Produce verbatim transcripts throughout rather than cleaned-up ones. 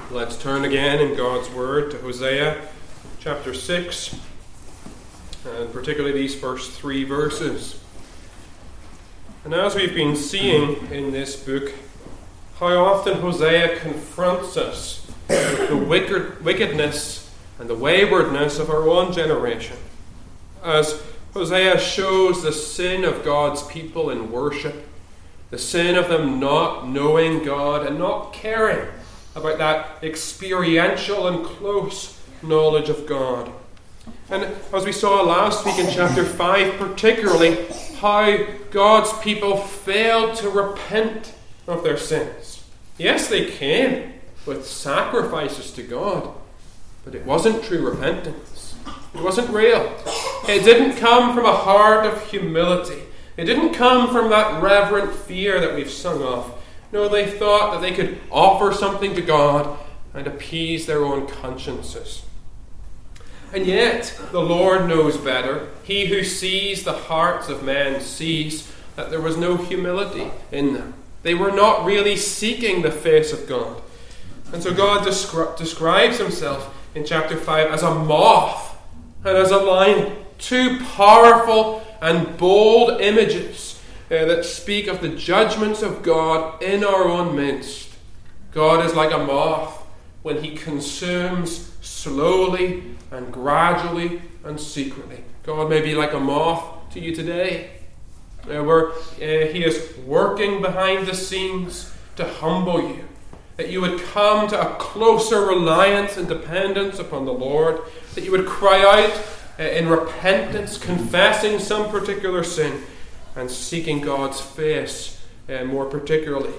Let's turn again in God's Word to Hosea chapter six, and particularly these first three verses. And as we've been seeing in this book, how often Hosea confronts us with the wicked, wickedness and the waywardness of our own generation. As Hosea shows the sin of God's people in worship, the sin of them not knowing God and not caring about that experiential and close knowledge of God. And as we saw last week in chapter five, particularly, how God's people failed to repent of their sins. Yes, they came with sacrifices to God, but it wasn't true repentance. It wasn't real. It didn't come from a heart of humility. It didn't come from that reverent fear that we've sung of. No, they thought that they could offer something to God and appease their own consciences. And yet, the Lord knows better. He who sees the hearts of men sees that there was no humility in them. They were not really seeking the face of God. And so God descri- describes himself in chapter five as a moth and as a lion. Two powerful and bold images uh, that speak of the judgments of God in our own midst. God is like a moth when he consumes slowly and gradually and secretly. God may be like a moth to you today, uh, where uh, he is working behind the scenes to humble you, that you would come to a closer reliance and dependence upon the Lord, that you would cry out uh, in repentance, confessing some particular sin and seeking God's face uh, more particularly.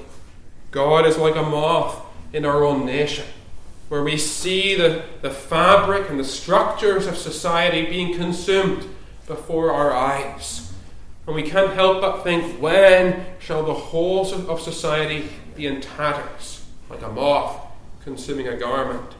God is like a moth in our own nation, where we see the, the fabric and the structures of society being consumed before our eyes. And we can't help but think, when shall the whole of society be in tatters, like a moth consuming a garment?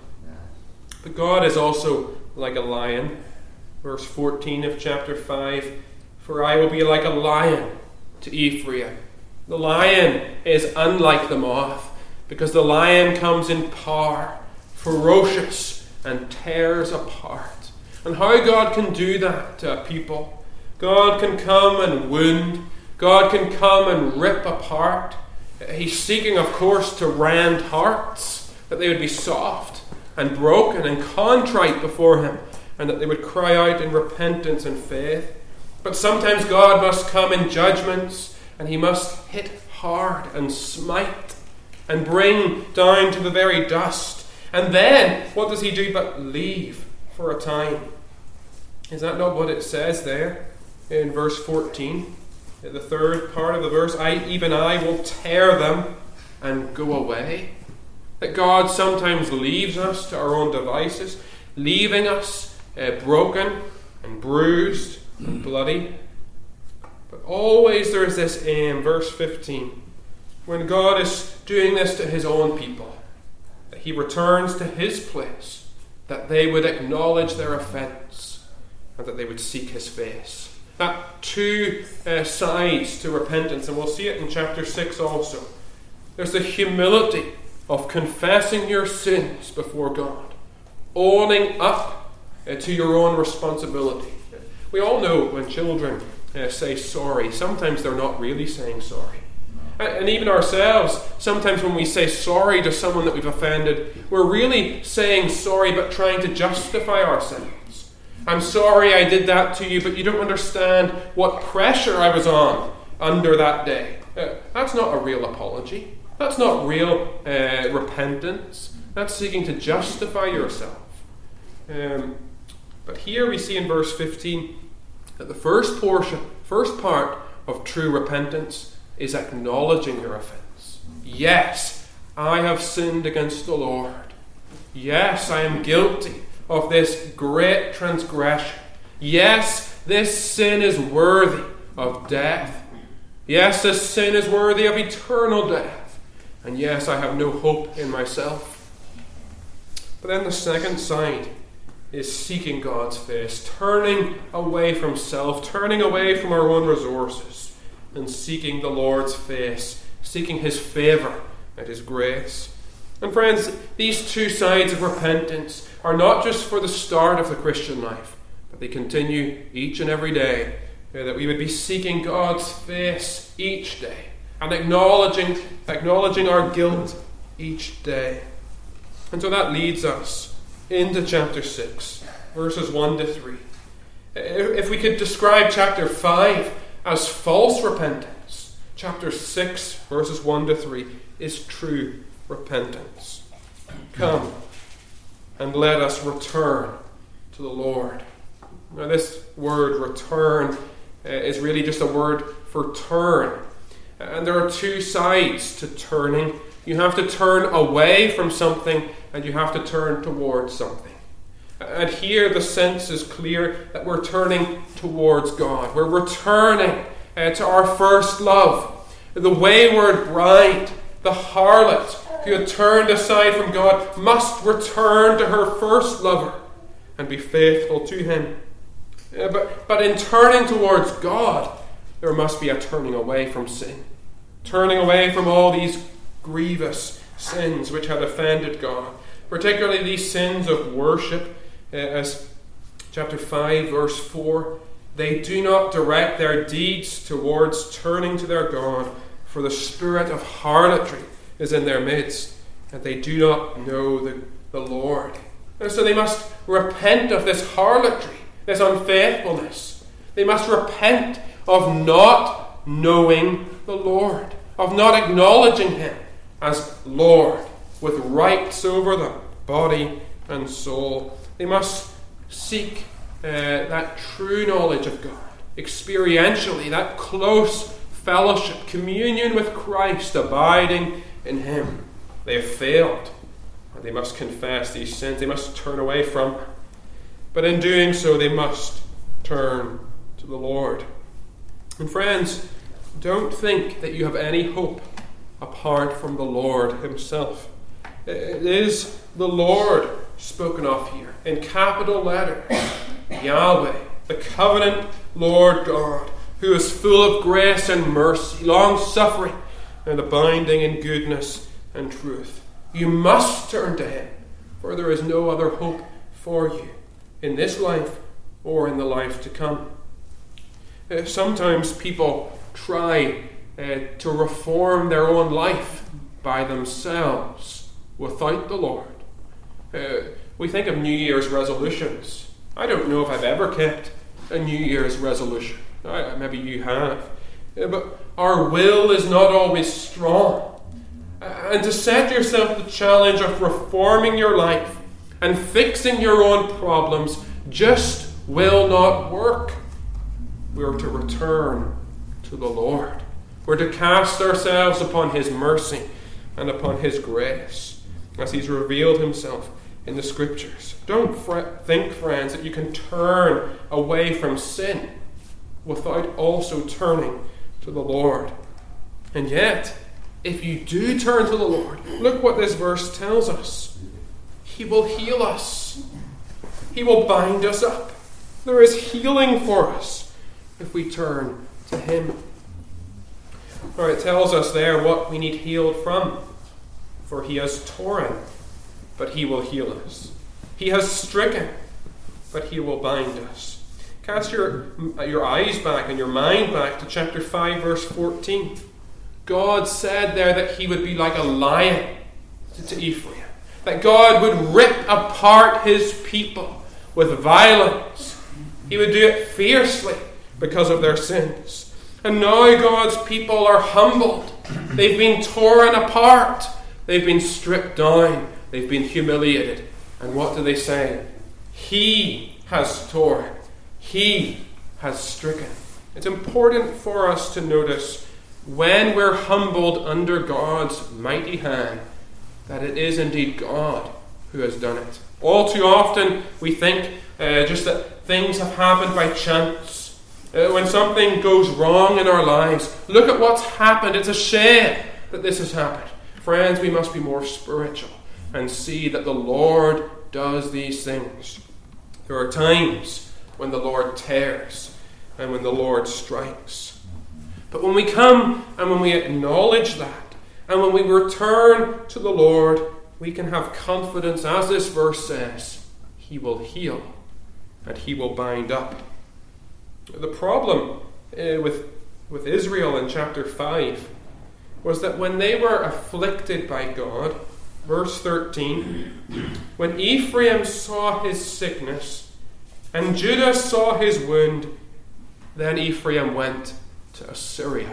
But God is also like a lion. Verse fourteen of chapter five, "For I will be like a lion to Ephraim." The lion is unlike the moth, because the lion comes in power, ferocious, and tears apart. And how God can do that to a people. God can come and wound. God can come and rip apart. He's seeking, of course, to rend hearts, that they would be soft and broken and contrite before him, and that they would cry out in repentance and faith. But sometimes God must come in judgments, and he must hit hard and smite and bring down to the very dust. And then, what does he do but leave for a time? Is that not what it says there in verse fourteen? In the third part of the verse, I, even I will tear them and go away. That God sometimes leaves us to our own devices, leaving us uh, broken and bruised and bloody. But always there is this aim, verse fifteen, when God is doing this to his own people, that he returns to his place, that they would acknowledge their offence and that they would seek his face. That two uh, sides to repentance, and we'll see it in chapter six also. There's the humility of confessing your sins before God, owning up uh, to your own responsibility. We all know when children uh, say sorry, sometimes they're not really saying sorry. And even ourselves, sometimes when we say sorry to someone that we've offended, we're really saying sorry but trying to justify ourselves. I'm sorry I did that to you, but you don't understand what pressure I was on under that day. Uh, that's not a real apology. That's not real uh, repentance. That's seeking to justify yourself. Um, but here we see in verse fifteen that the first portion, first part of true repentance is acknowledging your offence. Yes, I have sinned against the Lord. Yes, I am guilty of this great transgression. Yes, this sin is worthy of death. Yes, this sin is worthy of eternal death. And yes, I have no hope in myself. But then the second side is seeking God's face, turning away from self, turning away from our own resources, and seeking the Lord's face, seeking his favour and his grace. And friends, these two sides of repentance are not just for the start of the Christian life, but they continue each and every day, uh, that we would be seeking God's face each day and acknowledging, acknowledging our guilt each day. And so that leads us into chapter six, verses one to three. If we could describe chapter five as false repentance, chapter six, verses one to three, is true repentance. Come and let us return to the Lord. Now, this word return uh, is really just a word for turn. And there are two sides to turning. You have to turn away from something and you have to turn towards something. And here the sense is clear that we're turning towards God. We're returning uh, to our first love. The wayward bride, the harlot who had turned aside from God, must return to her first lover and be faithful to him. Uh, but, but in turning towards God, there must be a turning away from sin. Turning away from all these grievous sins which had offended God. Particularly these sins of worship, uh, as chapter five, verse four, they do not direct their deeds towards turning to their God, for the spirit of harlotry is in their midst, and they do not know the, the Lord. And so they must repent of this harlotry, this unfaithfulness. They must repent of not knowing the Lord, of not acknowledging him as Lord, with rights over them, body and soul. They must seek uh, that true knowledge of God, experientially, that close fellowship, communion with Christ, abiding in him. They have failed, and they must confess these sins. They must turn away from them. But in doing so, they must turn to the Lord. And friends, don't think that you have any hope apart from the Lord himself. It is the Lord spoken of here in capital letters. Yahweh, the covenant Lord God, who is full of grace and mercy, long-suffering, and abounding in goodness and truth. You must turn to him, for there is no other hope for you in this life or in the life to come. Uh, sometimes people try uh, to reform their own life by themselves without the Lord. Uh, we think of New Year's resolutions. I don't know if I've ever kept a New Year's resolution. I, maybe you have. Uh, but our will is not always strong. Uh, and to set yourself the challenge of reforming your life and fixing your own problems just will not work. We are to return to the Lord. We're to cast ourselves upon his mercy and upon his grace as he's revealed himself in the Scriptures. Don't fr- think, friends, that you can turn away from sin without also turning to the Lord. And yet, if you do turn to the Lord, look what this verse tells us. He will heal us. He will bind us up. There is healing for us if we turn to him. Or it tells us there what we need healed from. For he has torn, but he will heal us. He has stricken, but he will bind us. Cast your, your eyes back and your mind back to chapter five, verse fourteen. God said there that he would be like a lion to, to Ephraim. That God would rip apart his people with violence. He would do it fiercely because of their sins. And now God's people are humbled. They've been torn apart. They've been stripped down. They've been humiliated. And what do they say? He has torn. He has stricken. It's important for us to notice when we're humbled under God's mighty hand that it is indeed God who has done it. All too often we think uh, just that things have happened by chance. Uh, when something goes wrong in our lives, look at what's happened. It's a shame that this has happened. Friends, we must be more spiritual and see that the Lord does these things. There are times when the Lord tears and when the Lord strikes. But when we come and when we acknowledge that, and when we return to the Lord, we can have confidence, as this verse says, he will heal and he will bind up. The problem uh, with, with Israel in chapter five was that when they were afflicted by God, verse thirteen, when Ephraim saw his sickness and Judah saw his wound, then Ephraim went to Assyria.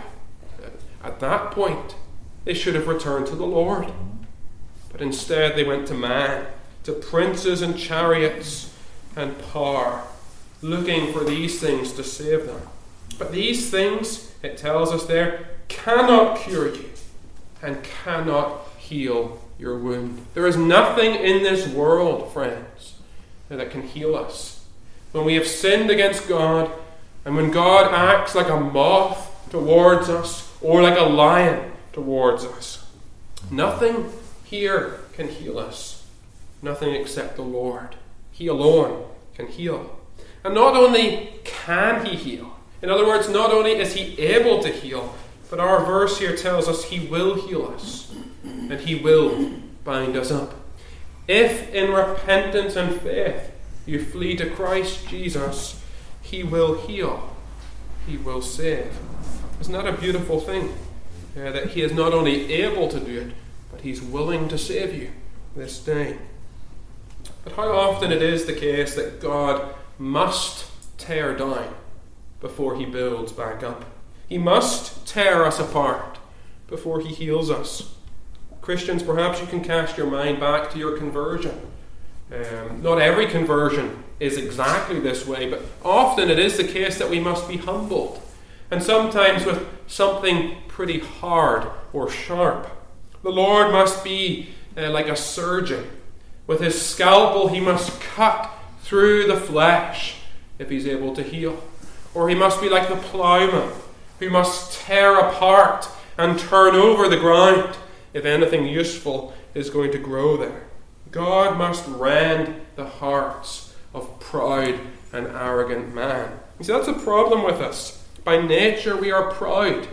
At that point, they should have returned to the Lord. But instead they went to man, to princes and chariots and power, looking for these things to save them. But these things, it tells us there, cannot cure you and cannot heal your wound. There is nothing in this world, friends, that can heal us. When we have sinned against God, and when God acts like a moth towards us, or like a lion towards us, nothing here can heal us. Nothing except the Lord. He alone can heal. And not only can he heal, in other words, not only is he able to heal, but our verse here tells us he will heal us and he will bind us up. If in repentance and faith you flee to Christ Jesus, he will heal. He will save. Isn't that a beautiful thing? Uh, that he is not only able to do it, but he's willing to save you this day. But how often it is the case that God must tear down before he builds back up. He must tear us apart before he heals us. Christians, perhaps you can cast your mind back to your conversion. Um, not every conversion is exactly this way, but often it is the case that we must be humbled. And sometimes with something pretty hard or sharp. The Lord must be uh, like a surgeon. With his scalpel he must cut through the flesh if he's able to heal. Or he must be like the ploughman who must tear apart and turn over the ground if anything useful is going to grow there. God must rend the hearts of proud and arrogant man. You see, that's a problem with us. By nature we are proud.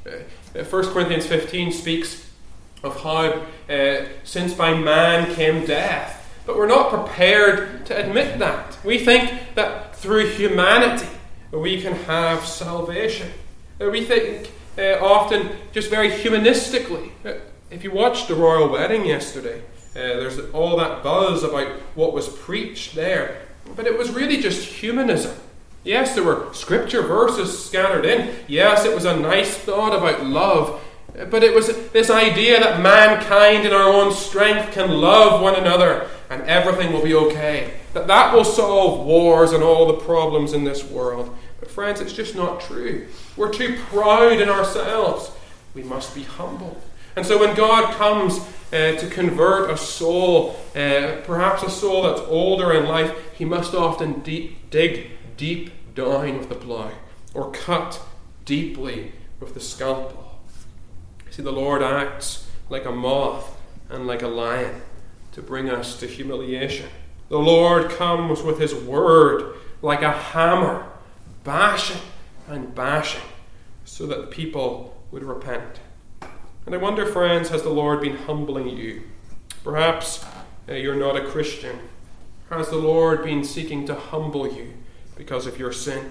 Uh, First Corinthians fifteen speaks of how uh, since by man came death. But we're not prepared to admit that. We think that through humanity we can have salvation. Uh, we think uh, often just very humanistically. Uh, if you watched the royal wedding yesterday, uh, there's all that buzz about what was preached there. But it was really just humanism. Yes, there were scripture verses scattered in. Yes, it was a nice thought about love. But it was this idea that mankind in our own strength can love one another and everything will be okay. That that will solve wars and all the problems in this world. But friends, it's just not true. We're too proud in ourselves. We must be humble. And so when God comes uh, to convert a soul, uh, perhaps a soul that's older in life, he must often deep, dig deep down with the plough or cut deeply with the scalpel. See, the Lord acts like a moth and like a lion to bring us to humiliation. The Lord comes with his word like a hammer, bashing and bashing so that people would repent. And I wonder, friends, has the Lord been humbling you? Perhaps uh, you're not a Christian. Has the Lord been seeking to humble you because of your sin?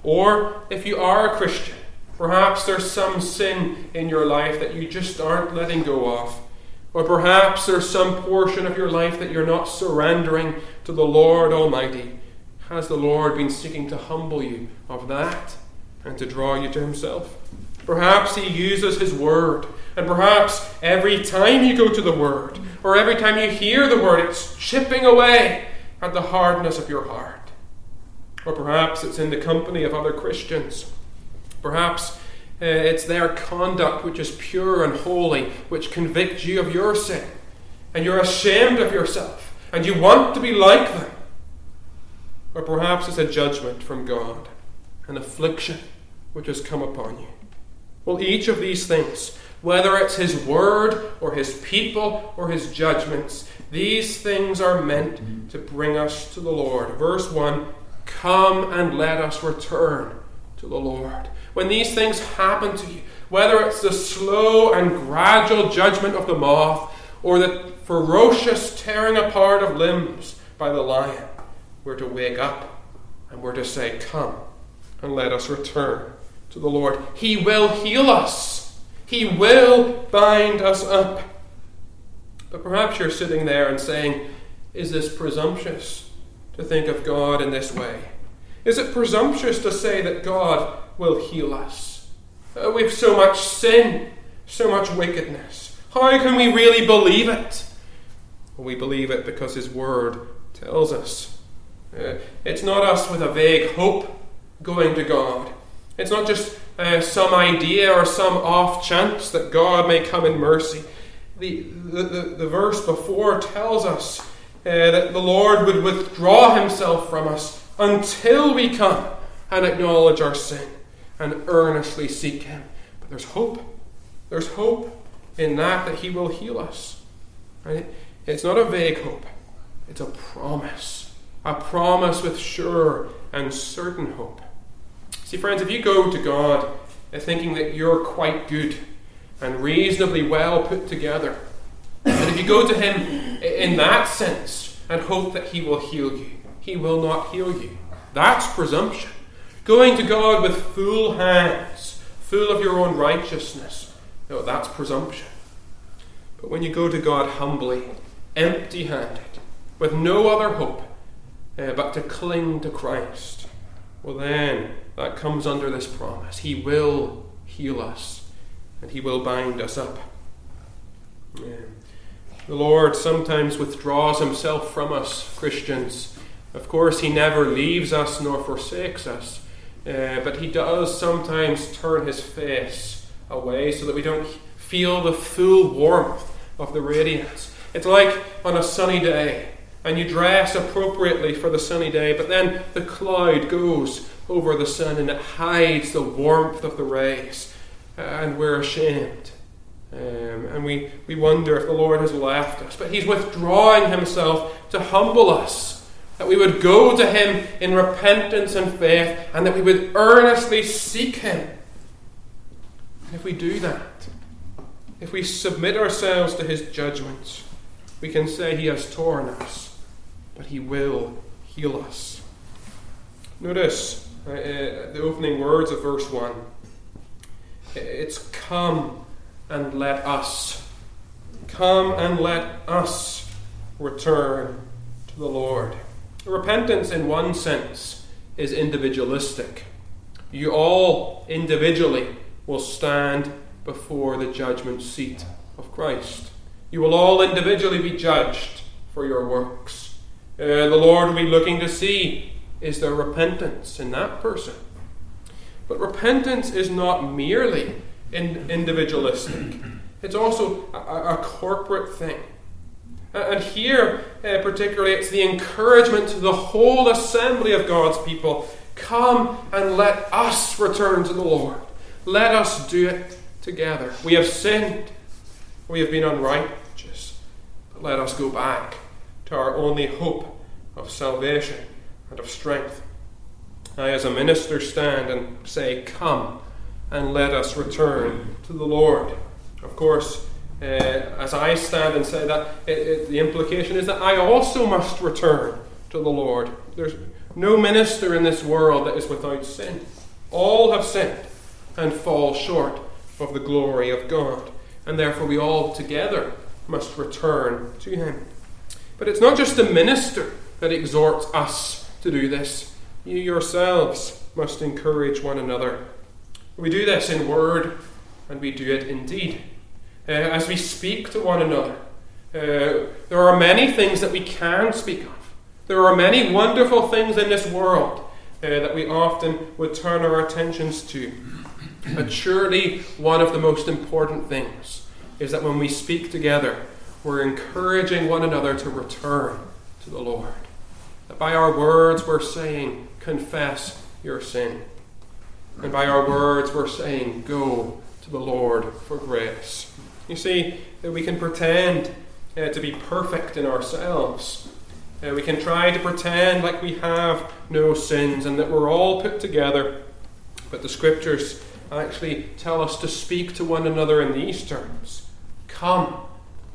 Or if you are a Christian, perhaps there's some sin in your life that you just aren't letting go of. Or perhaps there's some portion of your life that you're not surrendering to the Lord Almighty. Has the Lord been seeking to humble you of that and to draw you to himself? Perhaps he uses his word. And perhaps every time you go to the word, or every time you hear the word, it's chipping away at the hardness of your heart. Or perhaps it's in the company of other Christians. Perhaps uh, it's their conduct which is pure and holy, which convicts you of your sin. And you're ashamed of yourself, and you want to be like them. Or perhaps it's a judgment from God, an affliction which has come upon you. Well, each of these things, whether it's his word or his people or his judgments, these things are meant to bring us to the Lord. Verse one, come and let us return to the Lord. When these things happen to you, whether it's the slow and gradual judgment of the moth or the ferocious tearing apart of limbs by the lion, we're to wake up and we're to say, come and let us return to the Lord. He will heal us. He will bind us up. But perhaps you're sitting there and saying, is this presumptuous to think of God in this way? Is it presumptuous to say that God will heal us? Uh, we've so much sin, so much wickedness. How can we really believe it? Well, we believe it because His Word tells us. Uh, it's not us with a vague hope going to God. It's not just uh, some idea or some off chance that God may come in mercy. The, the, the, the verse before tells us uh, that the Lord would withdraw Himself from us until we come and acknowledge our sin and earnestly seek Him. But there's hope. There's hope in that, that He will heal us. Right? It's not a vague hope. It's a promise. A promise with sure and certain hope. See, friends, if you go to God thinking that you're quite good and reasonably well put together, and if you go to Him in that sense and hope that He will heal you, He will not heal you. That's presumption. Going to God with full hands, full of your own righteousness, no, that's presumption. But when you go to God humbly, empty-handed, with no other hope uh, but to cling to Christ, well then, that comes under this promise. He will heal us, and He will bind us up. Yeah. The Lord sometimes withdraws Himself from us, Christians. Of course, He never leaves us nor forsakes us, uh, but He does sometimes turn His face away so that we don't feel the full warmth of the radiance. It's like on a sunny day, and you dress appropriately for the sunny day, but then the cloud goes over the sun and it hides the warmth of the rays, and we're ashamed. Um, and we, we wonder if the Lord has left us. But He's withdrawing Himself to humble us, that we would go to Him in repentance and faith, and that we would earnestly seek Him. And if we do that, if we submit ourselves to His judgments, we can say He has torn us, but He will heal us. Notice uh, uh, the opening words of verse one. It's come and let us. Come and let us return to the Lord. Repentance, in one sense, is individualistic. You all individually will stand before the judgment seat of Christ. You will all individually be judged for your works. Uh, the Lord will be looking to see, is there repentance in that person? But repentance is not merely in individualistic. It's also a, a corporate thing. And here, uh, particularly, it's the encouragement to the whole assembly of God's people. Come and let us return to the Lord. Let us do it together. We have sinned. We have been unrighteous. But let us go back to our only hope of salvation and of strength. I, as a minister, stand and say, come and let us return to the Lord. Of course, uh, as I stand and say that, it, it, the implication is that I also must return to the Lord. There's no minister in this world that is without sin. All have sinned and fall short of the glory of God. And therefore we all together must return to Him. But it's not just the minister that exhorts us to do this. You yourselves must encourage one another. We do this in word, and we do it in deed. Uh, as we speak to one another, uh, there are many things that we can speak of. There are many wonderful things in this world uh, that we often would turn our attentions to. But surely one of the most important things is that when we speak together, we're encouraging one another to return to the Lord. That by our words we're saying, confess your sin. And by our words we're saying, go to the Lord for grace. You see, that we can pretend uh, to be perfect in ourselves. Uh, we can try to pretend like we have no sins and that we're all put together. But the Scriptures actually tell us to speak to one another in these terms. Come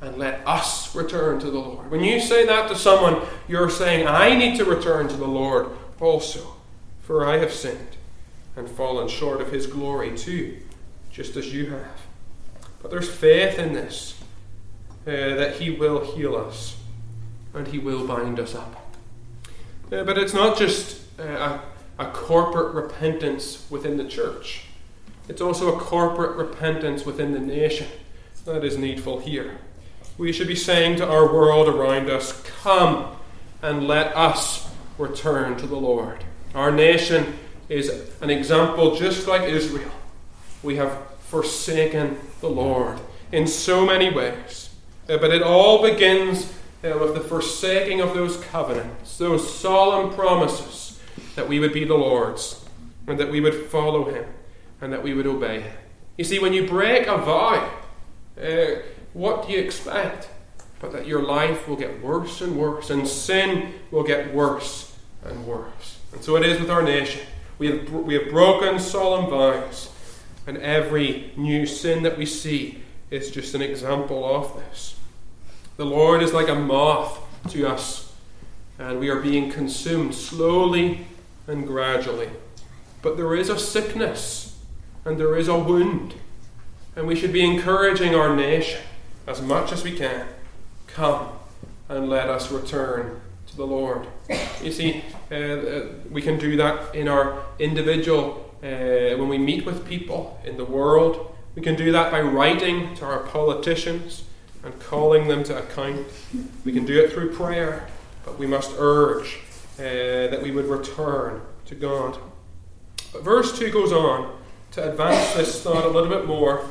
and let us return to the Lord. When you say that to someone, you're saying, I need to return to the Lord also, for I have sinned and fallen short of his glory too, just as you have. But there's faith in this, uh, that he will heal us and he will bind us up. Uh, but it's not just uh, a, a corporate repentance within the church. It's also a corporate repentance within the nation that is needful here. We should be saying to our world around us, come and let us return to the Lord. Our nation is an example just like Israel. We have forsaken the Lord in so many ways. Uh, but it all begins uh, with the forsaking of those covenants, those solemn promises that we would be the Lord's and that we would follow him and that we would obey him. You see, when you break a vow, uh, what do you expect? But that your life will get worse and worse, and sin will get worse and worse. And so it is with our nation. We have, we have broken solemn vows, and every new sin that we see is just an example of this. The Lord is like a moth to us, and we are being consumed slowly and gradually. But there is a sickness, and there is a wound, and we should be encouraging our nation as much as we can. Come and let us return to the Lord. You see, uh, uh, we can do that in our individual, uh, when we meet with people in the world. We can do that by writing to our politicians and calling them to account. We can do it through prayer, but we must urge uh, that we would return to God. But verse two goes on to advance this thought a little bit more.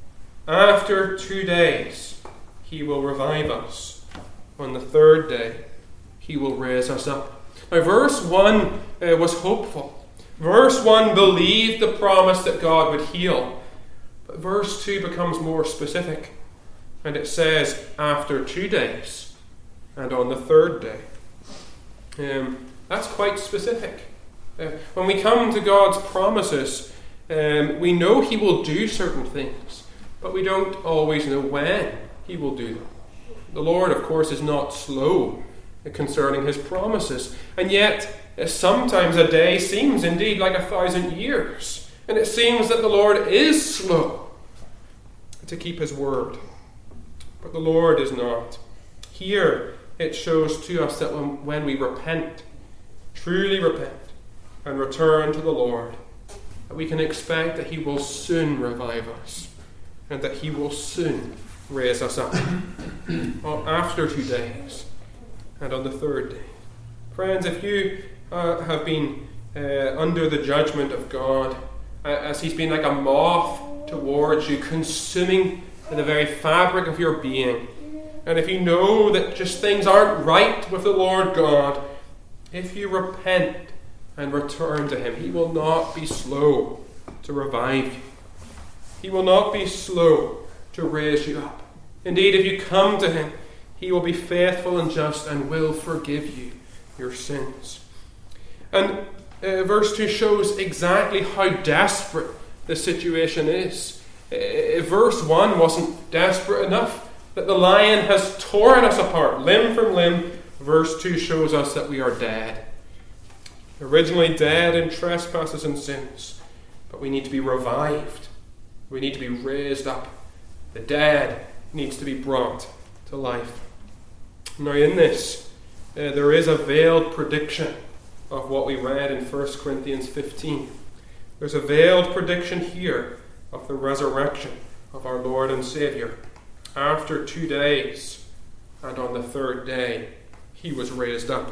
After two days, he will revive us. On the third day, he will raise us up. Now, verse one uh, was hopeful. Verse one believed the promise that God would heal. But verse two becomes more specific. And it says, after two days, and on the third day. Um, that's quite specific. Uh, when we come to God's promises, um, we know he will do certain things, but we don't always know when he will do them. The Lord, of course, is not slow concerning his promises, and yet uh, sometimes a day seems indeed like a thousand years, and it seems that the Lord is slow to keep his word. But the Lord is not. Here it shows to us that when, when we repent, truly repent, and return to the Lord, that we can expect that he will soon revive us, and that he will soon raise us up after two days and on the third day. Friends, if you uh, have been uh, under the judgment of God, uh, as he's been like a moth towards you, consuming the very fabric of your being, and if you know that just things aren't right with the Lord God, if you repent and return to him, he will not be slow to revive you. He will not be slow to raise you up. Indeed, if you come to him, he will be faithful and just and will forgive you your sins. And uh, verse two shows exactly how desperate the situation is. Uh, verse one wasn't desperate enough, that the lion has torn us apart, limb from limb. Verse two shows us that we are dead. Originally dead in trespasses and sins, but we need to be revived. We need to be raised up. The dead needs to be brought to life. Now in this, uh, there is a veiled prediction of what we read in First Corinthians fifteen. There's a veiled prediction here of the resurrection of our Lord and Saviour. After two days, and on the third day, he was raised up.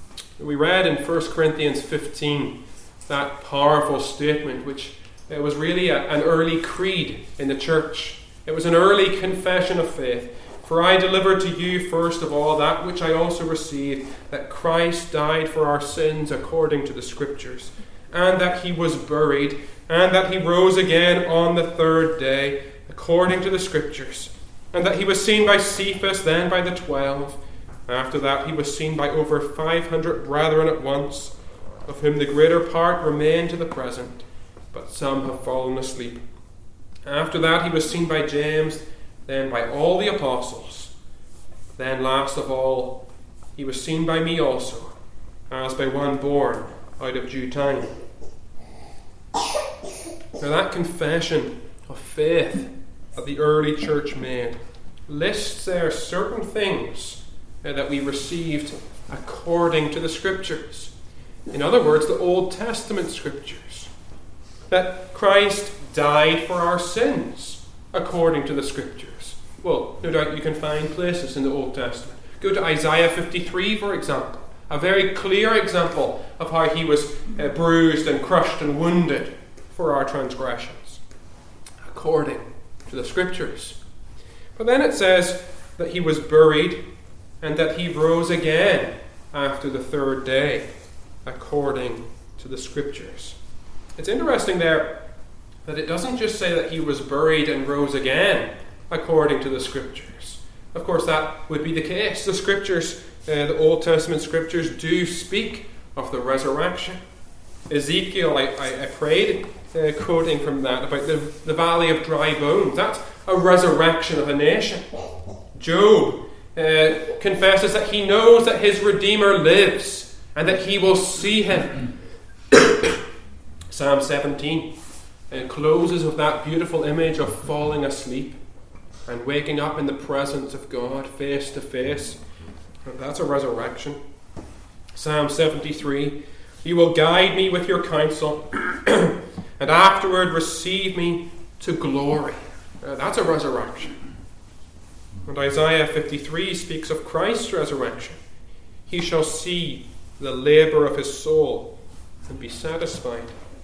We read in First Corinthians fifteen that powerful statement, which it was really a, an early creed in the church. It was an early confession of faith. For I delivered to you first of all that which I also received, that Christ died for our sins according to the Scriptures, and that he was buried, and that he rose again on the third day according to the Scriptures, and that he was seen by Cephas, then by the twelve. After that he was seen by over five hundred brethren at once, of whom the greater part remain to the present, but some have fallen asleep. After that he was seen by James, then by all the apostles. Then last of all, he was seen by me also, as by one born out of due time. Now that confession of faith that the early church made lists there certain things uh, that we received according to the Scriptures. In other words, the Old Testament Scriptures. That Christ died for our sins according to the Scriptures. Well, no doubt you can find places in the Old Testament. Go to Isaiah fifty-three, for example. A very clear example of how he was uh, bruised and crushed and wounded for our transgressions, according to the Scriptures. But then it says that he was buried and that he rose again after the third day, according to the Scriptures. It's interesting there that it doesn't just say that he was buried and rose again, according to the Scriptures. Of course, that would be the case. The Scriptures, uh, the Old Testament Scriptures, do speak of the resurrection. Ezekiel, I, I, I prayed, uh, quoting from that, about the, the valley of dry bones. That's a resurrection of a nation. Job uh, confesses that he knows that his Redeemer lives and that he will see him. Psalm seventeen uh, closes with that beautiful image of falling asleep and waking up in the presence of God face to face. That's a resurrection. Psalm seventy-three, you will guide me with your counsel and afterward receive me to glory. Uh, that's a resurrection. And Isaiah fifty-three speaks of Christ's resurrection. He shall see the labour of his soul and be satisfied.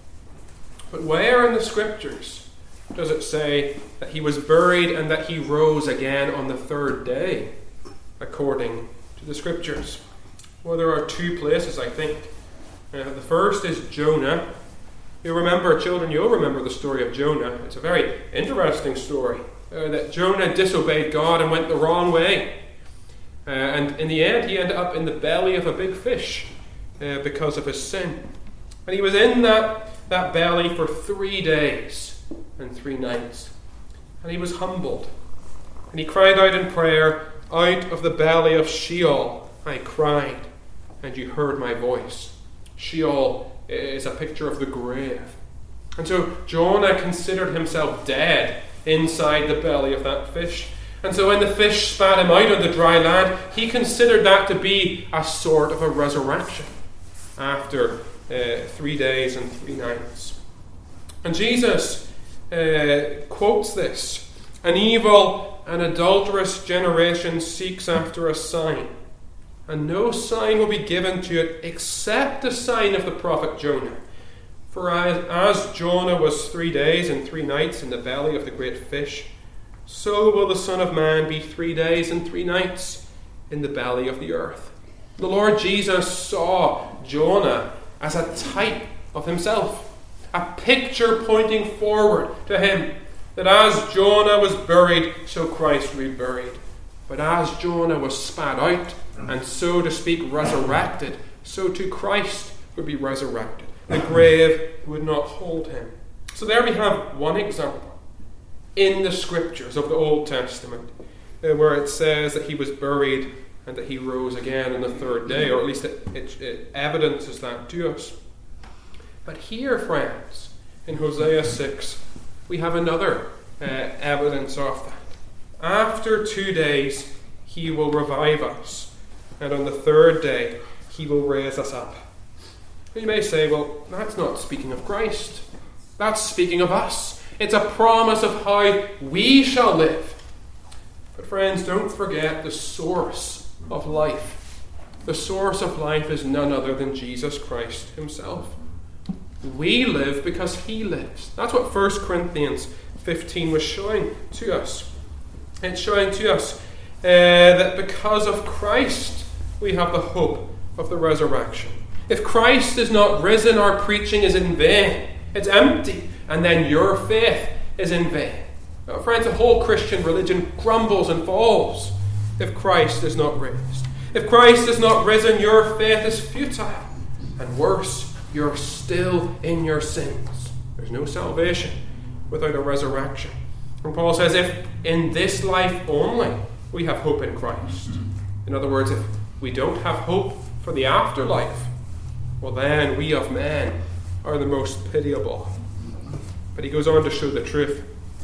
But where in the Scriptures does it say that he was buried and that he rose again on the third day, according to the Scriptures? Well, there are two places, I think. Uh, the first is Jonah. You remember, children, you'll remember the story of Jonah. It's a very interesting story. Uh, that Jonah disobeyed God and went the wrong way. Uh, and in the end, he ended up in the belly of a big fish uh, because of his sin. And he was in that, that belly for three days and three nights. And he was humbled. And he cried out in prayer, out of the belly of Sheol I cried, and you heard my voice. Sheol is a picture of the grave. And so Jonah considered himself dead inside the belly of that fish. And so when the fish spat him out on the dry land, he considered that to be a sort of a resurrection after uh, three days and three nights. And Jesus uh, quotes this. An evil and adulterous generation seeks after a sign, and no sign will be given to it except the sign of the prophet Jonah. For as, as Jonah was three days and three nights in the belly of the great fish, so will the Son of Man be three days and three nights in the belly of the earth. The Lord Jesus saw Jonah as a type of himself, a picture pointing forward to him, that as Jonah was buried, so Christ would be buried. But as Jonah was spat out, and so to speak resurrected, so too Christ would be resurrected. The grave would not hold him. So there we have one example in the Scriptures of the Old Testament, uh, where it says that he was buried and that he rose again on the third day, or at least it, it, it evidences that to us. But here, friends, in Hosea six, we have another uh, evidence of that. After two days, he will revive us, and on the third day, he will raise us up. You may say, well, that's not speaking of Christ. That's speaking of us. It's a promise of how we shall live. But friends, don't forget the source of life. The source of life is none other than Jesus Christ himself. We live because he lives. That's what First Corinthians fifteen was showing to us. It's showing to us uh, that because of Christ, we have the hope of the resurrection. If Christ is not risen, our preaching is in vain. It's empty. And then your faith is in vain. Now, friends, the whole Christian religion crumbles and falls if Christ is not raised. If Christ is not risen, your faith is futile. And worse, you're still in your sins. There's no salvation without a resurrection. And Paul says, if in this life only we have hope in Christ, In other words, if we don't have hope for the afterlife, well then we of men are the most pitiable. But he goes on to show the truth.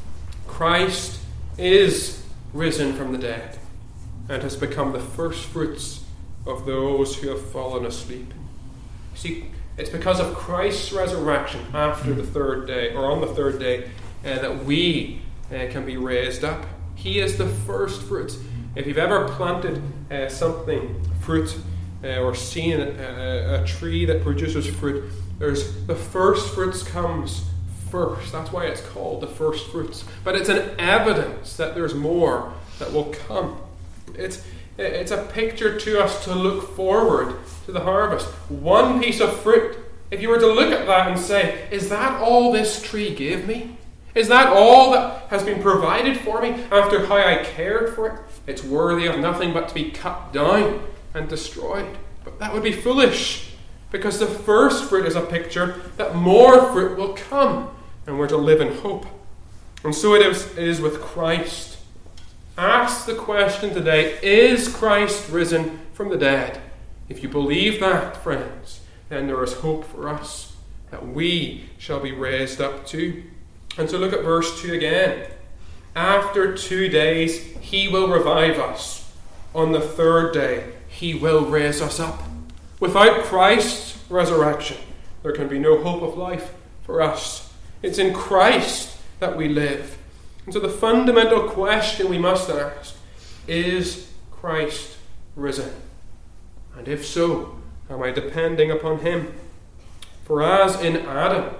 Christ is risen from the dead and has become the first fruits of those who have fallen asleep. See, it's because of Christ's resurrection after the third day, or on the third day, uh, that we uh, can be raised up. He is the first fruits. If you've ever planted uh, something, fruit, uh, or seen a, a, a tree that produces fruit, there's the first fruits comes first. That's why it's called the first fruits. But it's an evidence that there's more that will come. It's it's a picture to us to look forward to the harvest. One piece of fruit. If you were to look at that and say, is that all this tree gave me? Is that all that has been provided for me after how I cared for it? It's worthy of nothing but to be cut down and destroyed. But that would be foolish, because the first fruit is a picture that more fruit will come, and we're to live in hope. And so it is, it is with Christ. Ask the question today, is Christ risen from the dead? If you believe that, friends, then there is hope for us, that we shall be raised up too. And so look at verse two again. After two days, he will revive us. On the third day, he will raise us up. Without Christ's resurrection, there can be no hope of life for us. It's in Christ that we live. And so the fundamental question we must ask, is Christ risen? And if so, am I depending upon him? For as in Adam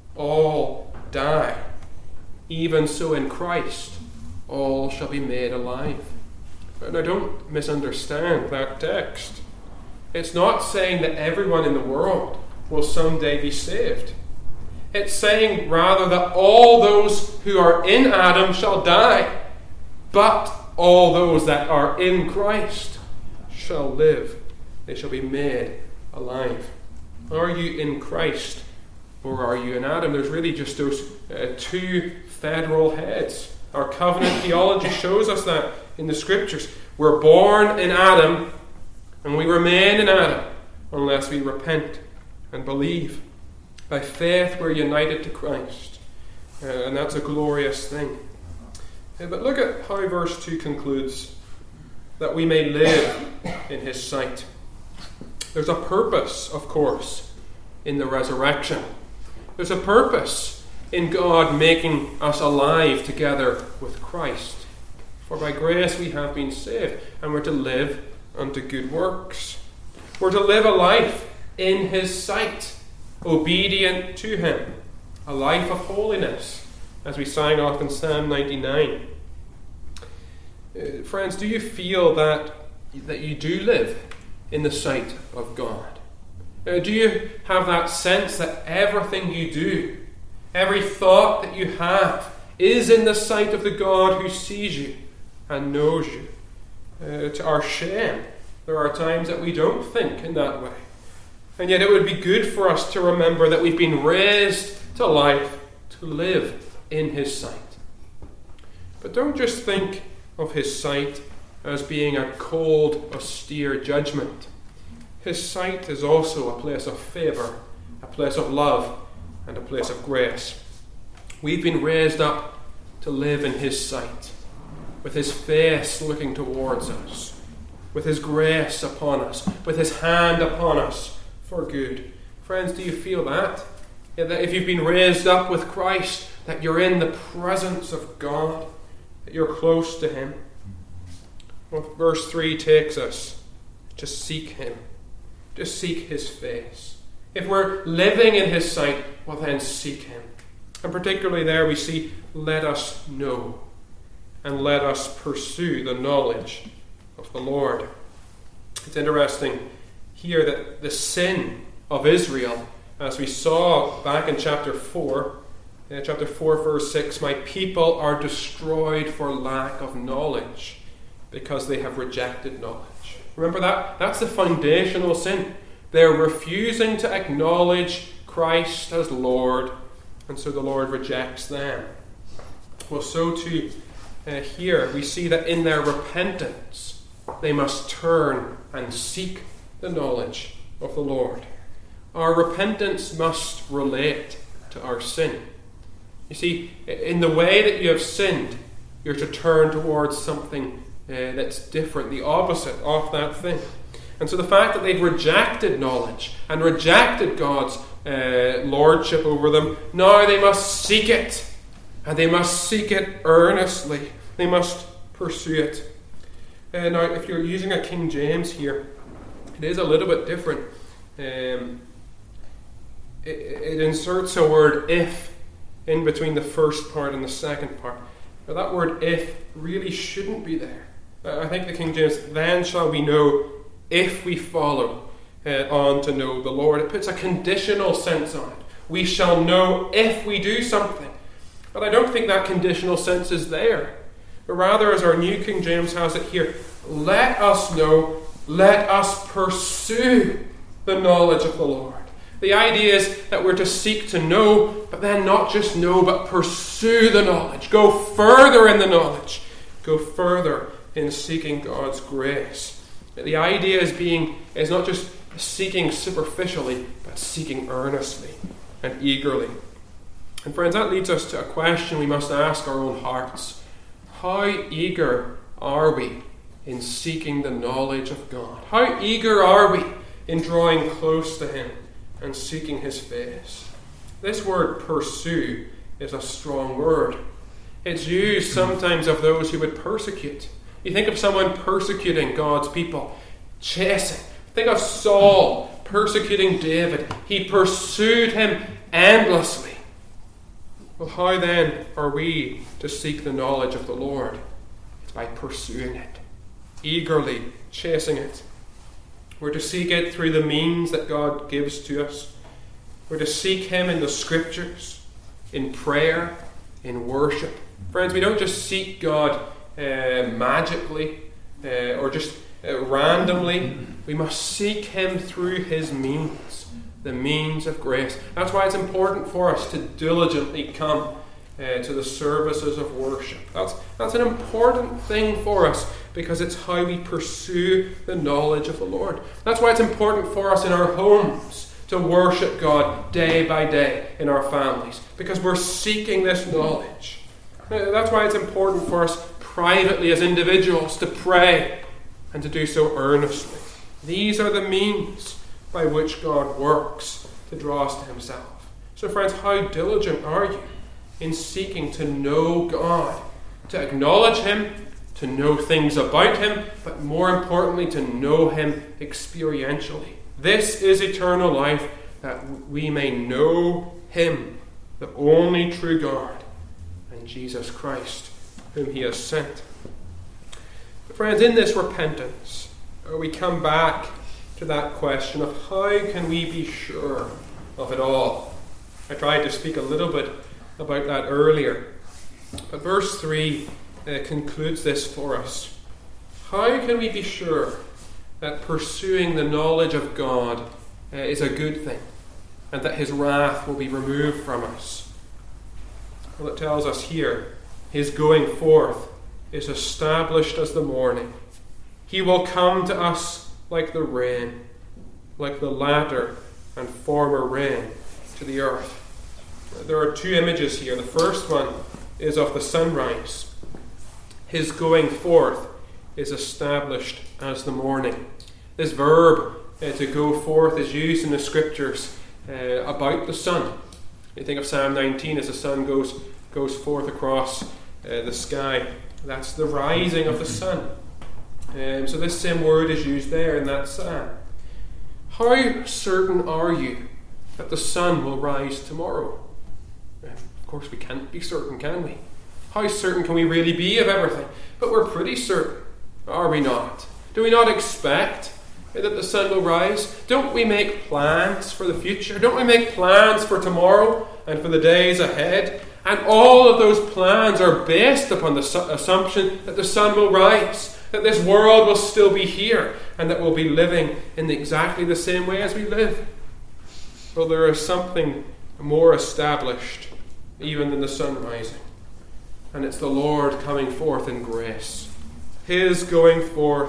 all die, even so in Christ all shall be made alive. Now don't misunderstand that text. It's not saying that everyone in the world will someday be saved. It's saying rather that all those who are in Adam shall die, but all those that are in Christ shall live. They shall be made alive. Are you in Christ, or are you in Adam? There's really just those uh, two federal heads. Our covenant theology shows us that in the Scriptures. We're born in Adam, and we remain in Adam unless we repent and believe. By faith, we're united to Christ, uh, and that's a glorious thing. Uh, but look at how verse two concludes, that we may live in his sight. There's a purpose, of course, in the resurrection. There's a purpose in God making us alive together with Christ. For by grace we have been saved, and we're to live unto good works. We're to live a life in his sight, obedient to him, a life of holiness, as we sang off in Psalm ninety-nine. Uh, friends, do you feel that, that you do live in the sight of God? Uh, do you have that sense that everything you do, every thought that you have, is in the sight of the God who sees you and knows you? Uh, to our shame, there are times that we don't think in that way. And yet it would be good for us to remember that we've been raised to life to live in his sight. But don't just think of his sight as being a cold, austere judgment. His sight is also a place of favour, a place of love, and a place of grace. We've been raised up to live in his sight, with his face looking towards us, with his grace upon us, with his hand upon us, for good. Friends, do you feel that? Yeah, that if you've been raised up with Christ, that you're in the presence of God, that you're close to him? Well, verse three takes us to seek him, to seek his face. If we're living in his sight, well then seek him. And particularly there we see, let us know, and let us pursue the knowledge of the Lord. It's interesting here that the sin of Israel, as we saw back in chapter four, uh, chapter four verse six, my people are destroyed for lack of knowledge, because they have rejected knowledge. Remember that? That's the foundational sin. They're refusing to acknowledge Christ as Lord, and so the Lord rejects them. Well, so too uh, here we see that in their repentance, they must turn and seek the knowledge of the Lord. Our repentance must relate to our sin. You see, in the way that you have sinned, you're to turn towards something uh, that's different, the opposite of that thing. And so the fact that they've rejected knowledge and rejected God's uh, lordship over them, now they must seek it. And they must seek it earnestly. They must pursue it. Uh, now, if you're using a King James here, it is a little bit different. Um, it, it inserts a word if in between the first part and the second part. Now, that word if really shouldn't be there. Uh, I think the King James, then shall we know if we follow uh, on to know the Lord. It puts a conditional sense on it. We shall know if we do something. But I don't think that conditional sense is there. But rather, as our New King James has it here, let us know, let us pursue the knowledge of the Lord. The idea is that we're to seek to know, but then not just know, but pursue the knowledge. Go further in the knowledge. Go further in seeking God's grace. The idea is being is not just seeking superficially, but seeking earnestly and eagerly. And friends, that leads us to a question we must ask our own hearts. How eager are we in seeking the knowledge of God? How eager are we in drawing close to Him and seeking His face? This word pursue is a strong word. It's used sometimes of those who would persecute. You think of someone persecuting God's people, chasing. Think of Saul persecuting David. He pursued him endlessly. Well, how then are we to seek the knowledge of the Lord? It's by pursuing it, eagerly chasing it. We're to seek it through the means that God gives to us. We're to seek Him in the Scriptures, in prayer, in worship. Friends, we don't just seek God uh, magically uh, or just uh, randomly. We must seek Him through His means, the means of grace. That's why it's important for us to diligently come uh, to the services of worship. That's, that's an important thing for us because it's how we pursue the knowledge of the Lord. That's why it's important for us in our homes to worship God day by day in our families, because we're seeking this knowledge. That's why it's important for us privately as individuals to pray and to do so earnestly. These are the means by which God works to draw us to Himself. So friends, how diligent are you in seeking to know God, to acknowledge Him, to know things about Him, but more importantly, to know Him experientially? This is eternal life, that we may know Him, the only true God, and Jesus Christ, whom He has sent. But friends, in this repentance, we come back to that question of how can we be sure of it all? I tried to speak a little bit about that earlier. But verse three uh, concludes this for us. How can we be sure that pursuing the knowledge of God uh, is a good thing, and that His wrath will be removed from us? Well, it tells us here, His going forth is established as the morning. He will come to us like the rain, like the latter and former rain to the earth. There are two images here. The first one is of the sunrise. His going forth is established as the morning. This verb uh, to go forth is used in the Scriptures uh, about the sun. You think of Psalm nineteen as the sun goes goes forth across uh, the sky. That's the rising of the sun. Um, so this same word is used there in that psalm. How certain are you that the sun will rise tomorrow? Of course we can't be certain, can we? How certain can we really be of everything? But we're pretty certain, are we not? Do we not expect that the sun will rise? Don't we make plans for the future? Don't we make plans for tomorrow and for the days ahead? And all of those plans are based upon the su- assumption that the sun will rise, that this world will still be here, and that we'll be living in exactly the same way as we live. Well, there is something more established even than the sun rising, and it's the Lord coming forth in grace. His going forth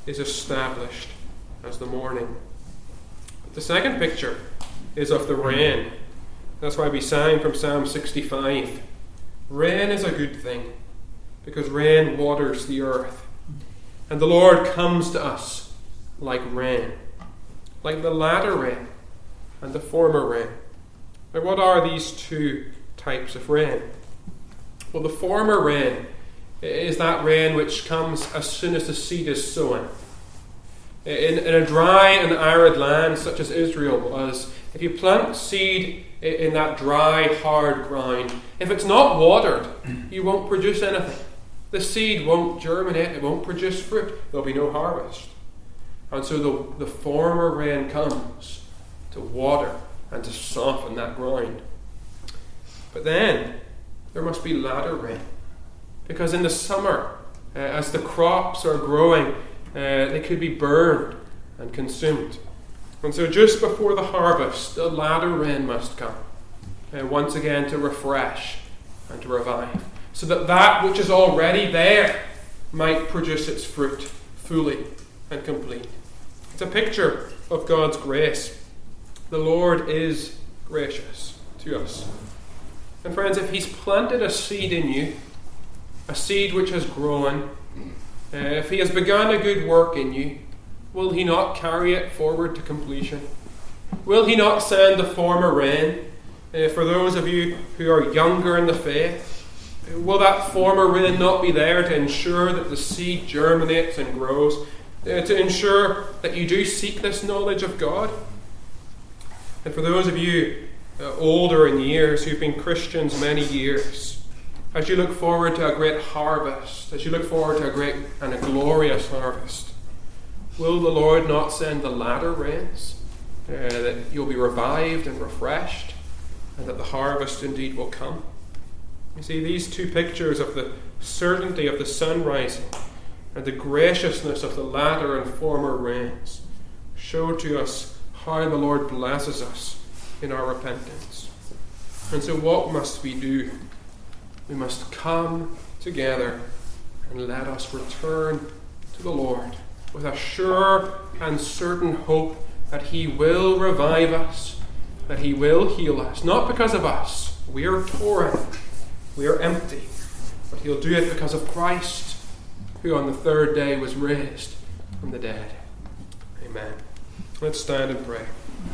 is established as the morning. But the second picture is of the rain. That's why we sang from Psalm sixty-five. Rain is a good thing, because rain waters the earth. And the Lord comes to us like rain, like the latter rain and the former rain. Now, what are these two types of rain? Well, the former rain is that rain which comes as soon as the seed is sown. In, in a dry and arid land such as Israel was, if you plant seed in that dry, hard ground, if it's not watered, you won't produce anything. The seed won't germinate, it won't produce fruit, there'll be no harvest. And so the, the former rain comes to water and to soften that ground. But then there must be latter rain, because in the summer, uh, as the crops are growing, uh, they could be burned and consumed. And so just before the harvest, the latter rain must come, uh, once again to refresh and to revive, so that that which is already there might produce its fruit fully and complete. It's a picture of God's grace. The Lord is gracious to us. And friends, if He's planted a seed in you, a seed which has grown, uh, if He has begun a good work in you, will He not carry it forward to completion? Will He not send the former rain uh, for those of you who are younger in the faith? Will that former rain not be there to ensure that the seed germinates and grows, uh, to ensure that you do seek this knowledge of God? And for those of you uh, older in years, who've been Christians many years, as you look forward to a great harvest, as you look forward to a great and a glorious harvest, will the Lord not send the latter rains, uh, that you'll be revived and refreshed, and that the harvest indeed will come? You see, these two pictures of the certainty of the sun rising and the graciousness of the latter and former rains show to us how the Lord blesses us in our repentance. And so what must we do? We must come together and let us return to the Lord with a sure and certain hope that He will revive us, that He will heal us, not because of us. We are torn, we are empty, but He'll do it because of Christ, who on the third day was raised from the dead. Amen. Let's stand and pray.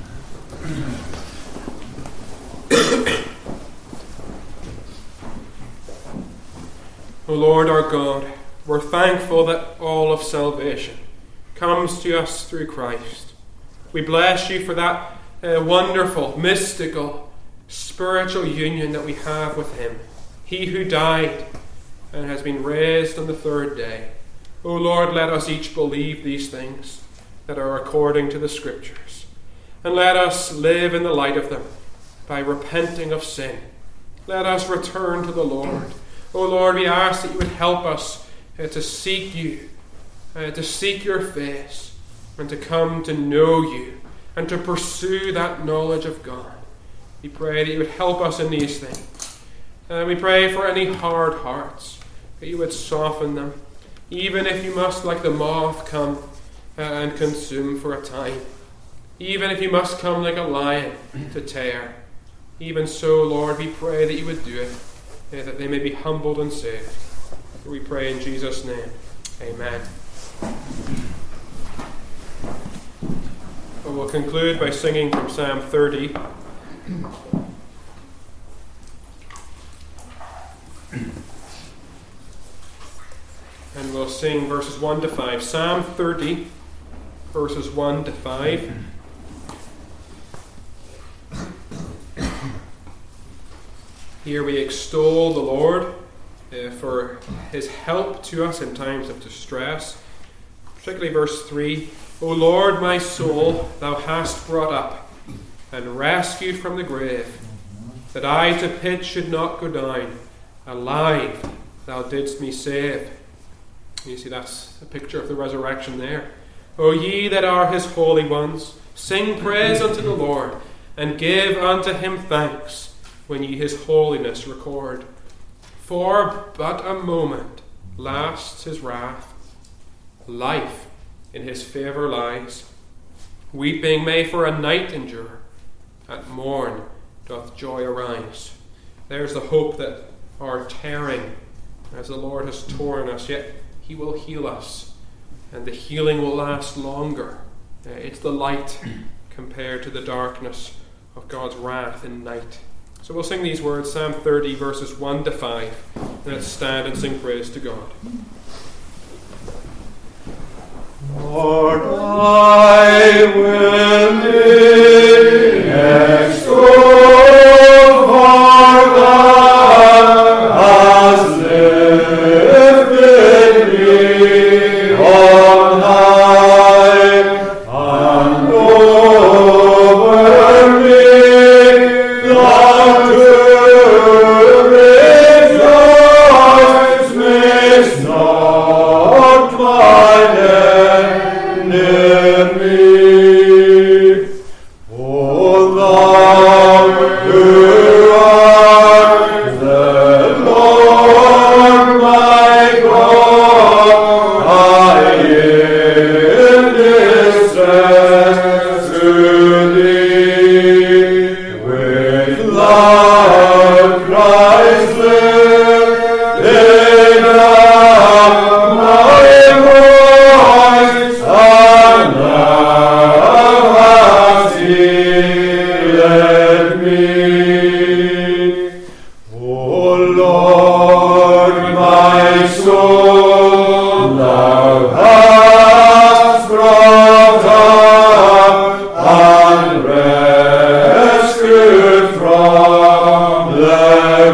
O Lord our God, we're thankful that all of salvation comes to us through Christ. We bless You for that uh, wonderful, mystical, spiritual union that we have with Him, He who died and has been raised on the third day. O Lord, let us each believe these things that are according to the Scriptures, and let us live in the light of them by repenting of sin. Let us return to the Lord. O Lord, we ask that You would help us uh, to seek You, uh, to seek Your face, and to come to know You, and to pursue that knowledge of God. We pray that You would help us in these things. And uh, we pray for any hard hearts, that You would soften them, even if You must, like the moth, come uh, and consume for a time. Even if You must come like a lion to tear. Even so, Lord, we pray that You would do it, uh, that they may be humbled and saved. We pray in Jesus' name. Amen. Well, we'll conclude by singing from Psalm thirty. And we'll sing verses one to five. Psalm thirty, verses one to five. Here we extol the Lord uh, for His help to us in times of distress. Particularly verse three. O Lord, my soul, Thou hast brought up and rescued from the grave, that I to pit should not go down. Alive Thou didst me save. You see, that's a picture of the resurrection there. O ye that are His holy ones, sing praise unto the Lord, and give unto Him thanks, when ye His holiness record. For but a moment lasts His wrath. Life in his favour lies. Weeping may for a night endure, at morn doth joy arise. There's the hope that our tearing, as the Lord has torn us, yet he will heal us, and the healing will last longer. Uh, it's the light compared to the darkness of God's wrath in night. So we'll sing these words, Psalm thirty, verses one to five. Let's stand and sing praise to God. Lord, I will live, extol for God has lifted me on high, and over me the to rejoice makes not mine enemy. O thou who art the Lord my God, I in distress to thee with loud cries lifted up my voice, and thou hast healed me. O Lord, my soul thou hast brought up and rescued from the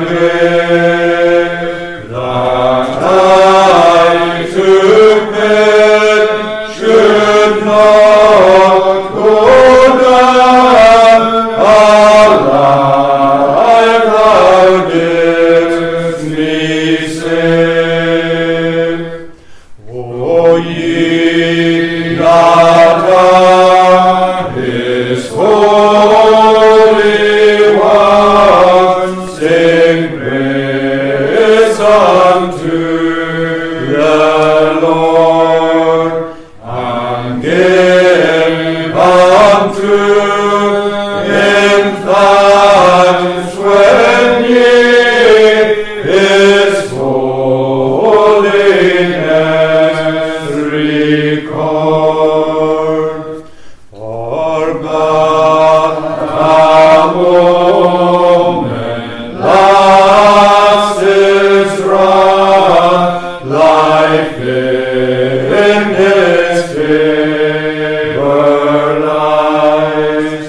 grave, that I to pit should not go down alive. Thou didst me save. O ye that are his holy ones, sing praise unto the Lord, and give unto him thanks when ye his holiness record. For but a moment lasts his wrath, life in his favor lies.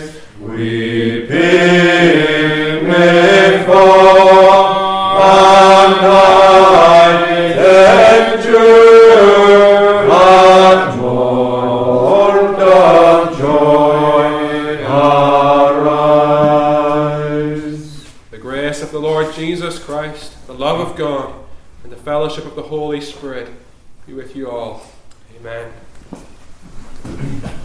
Weeping may fall, and night endure, at morn doth joy arise. The grace of the Lord Jesus Christ, the love of God, and the fellowship of the Holy Spirit be with you all. Amen.